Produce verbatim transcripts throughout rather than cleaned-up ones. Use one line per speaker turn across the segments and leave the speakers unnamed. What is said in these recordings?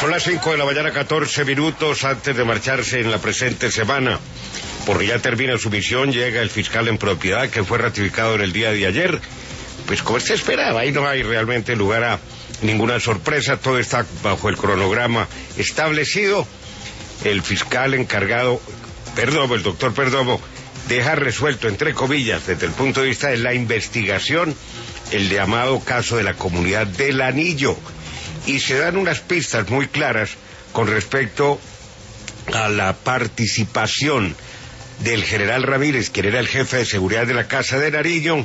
Son las cinco de la mañana, catorce minutos antes de marcharse en la presente semana. Porque ya termina su misión, llega el fiscal en propiedad que fue ratificado en el día de ayer. Pues como se esperaba, ahí no hay realmente lugar a ninguna sorpresa, todo está bajo el cronograma establecido. El fiscal encargado, Perdomo, el doctor Perdomo, deja resuelto, entre comillas, desde el punto de vista de la investigación, el llamado caso de la comunidad del Anillo. Y se dan unas pistas muy claras con respecto a la participación del general Ramírez, quien era el jefe de seguridad de la Casa de Nariño,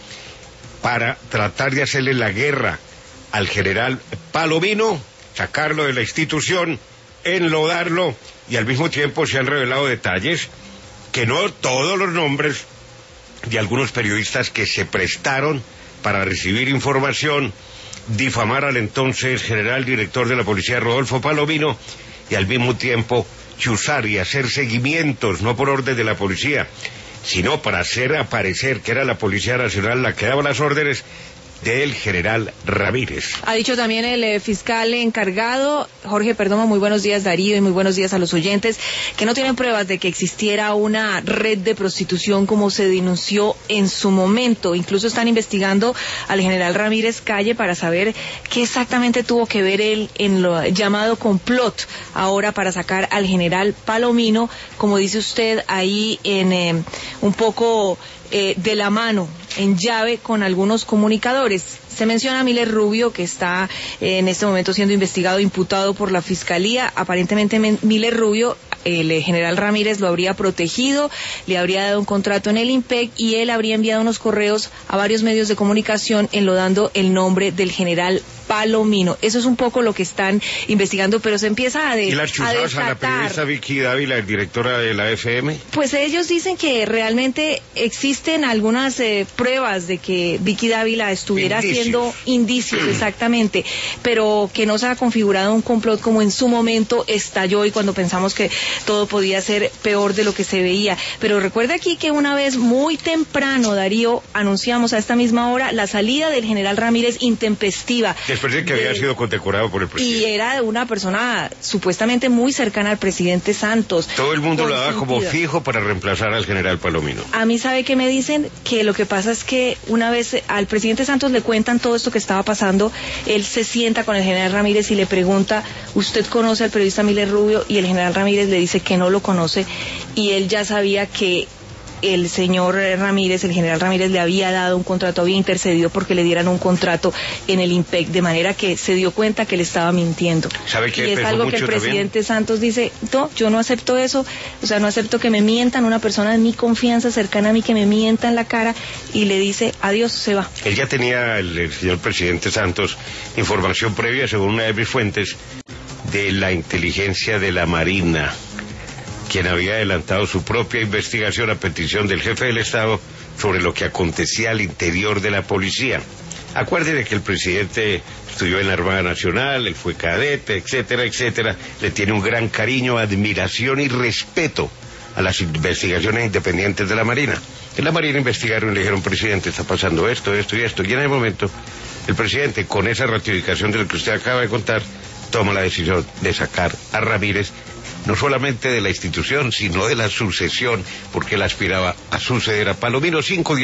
para tratar de hacerle la guerra al general Palomino, sacarlo de la institución, enlodarlo, y al mismo tiempo se han revelado detalles que no todos los nombres de algunos periodistas que se prestaron para recibir información, difamar al entonces general director de la policía Rodolfo Palomino, y al mismo tiempo chuzar y hacer seguimientos, no por orden de la policía, sino para hacer aparecer que era la Policía Nacional la que daba las órdenes del general Ramírez.
Ha dicho también el eh, fiscal encargado, Jorge Perdomo, muy buenos días Darío y muy buenos días a los oyentes, que no tienen pruebas de que existiera una red de prostitución como se denunció en su momento. Incluso están investigando al general Ramírez Calle para saber qué exactamente tuvo que ver él en lo llamado complot ahora para sacar al general Palomino, como dice usted ahí en eh, un poco eh, de la mano, en llave con algunos comunicadores. Se menciona a Miller Rubio, que está eh, en este momento siendo investigado, imputado por la Fiscalía. Aparentemente Miller Rubio, el eh, general Ramírez lo habría protegido, le habría dado un contrato en el IMPEC y él habría enviado unos correos a varios medios de comunicación enlodando el nombre del general Palomino. Eso es un poco lo que están investigando, pero se empieza a, de,
¿Y las chuzadas a, a la periodista Vicky Dávila, directora de la F M?
Pues ellos dicen que realmente existen algunas eh, pruebas de que Vicky Dávila estuviera indicios. haciendo indicios, exactamente, pero que no se ha configurado un complot como en su momento estalló y cuando pensamos que todo podía ser peor de lo que se veía. Pero recuerde aquí que una vez muy temprano, Darío, anunciamos a esta misma hora la salida del general Ramírez intempestiva.
Después de que había de, sido condecorado por el presidente.
Y era de una persona supuestamente muy cercana al presidente Santos.
Todo el mundo lo daba como fijo para reemplazar al general Palomino.
A mí, ¿sabe qué me dicen? Que lo que pasa es que una vez al presidente Santos le cuentan todo esto que estaba pasando, él se sienta con el general Ramírez y le pregunta, ¿usted conoce al periodista Miller Rubio? Y el general Ramírez le dice que no lo conoce, y él ya sabía que el señor Ramírez, el general Ramírez, le había dado un contrato, había intercedido porque le dieran un contrato en el IMPEC, de manera que se dio cuenta que le estaba mintiendo.
¿Sabe qué?
Y es algo que el presidente también? Santos dice, no, yo no acepto eso, o sea, no acepto que me mientan, una persona de mi confianza, cercana a mí, que me mienta en la cara, y le dice, adiós, se va.
Él ya tenía, el, el señor presidente Santos, información previa, según una de mis fuentes, de la inteligencia de la Marina, quien había adelantado su propia investigación a petición del jefe del Estado sobre lo que acontecía al interior de la policía. Acuérdense que el presidente estudió en la Armada Nacional, él fue cadete, etcétera, etcétera. Le tiene un gran cariño, admiración y respeto a las investigaciones independientes de la Marina. En la Marina investigaron y le dijeron, presidente, está pasando esto, esto y esto. Y en el momento, el presidente, con esa ratificación de lo que usted acaba de contar, toma la decisión de sacar a Ramírez, no solamente de la institución, sino de la sucesión, porque él aspiraba a suceder a Palomino. Cinco